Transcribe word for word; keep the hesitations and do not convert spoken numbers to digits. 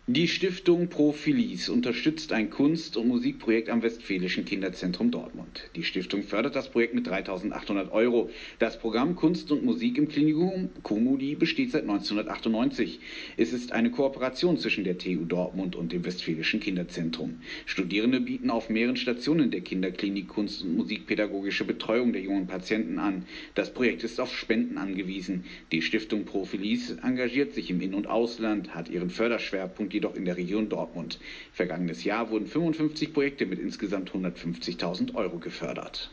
Die Stiftung Pro-Filis unterstützt ein Kunst- und Musikprojekt am Westfälischen Kinderzentrum Dortmund. Die Stiftung fördert das Projekt mit dreitausendachthundert Euro. Das Programm Kunst und Musik im Klinikum Comudi besteht seit neunzehnhundertachtundneunzig. Es ist eine Kooperation zwischen der T U Dortmund und dem Westfälischen Kinderzentrum. Studierende bieten auf mehreren Stationen der Kinderklinik Kunst- und Musikpädagogische Betreuung der jungen Patienten an. Das Projekt ist auf Spenden angewiesen. Die Stiftung Pro-Filis engagiert sich im In- und Ausland, hat ihren Förderschwerpunkt jedoch in der Region Dortmund. Vergangenes Jahr wurden fünfundfünfzig Projekte mit insgesamt hundertfünfzigtausend Euro gefördert.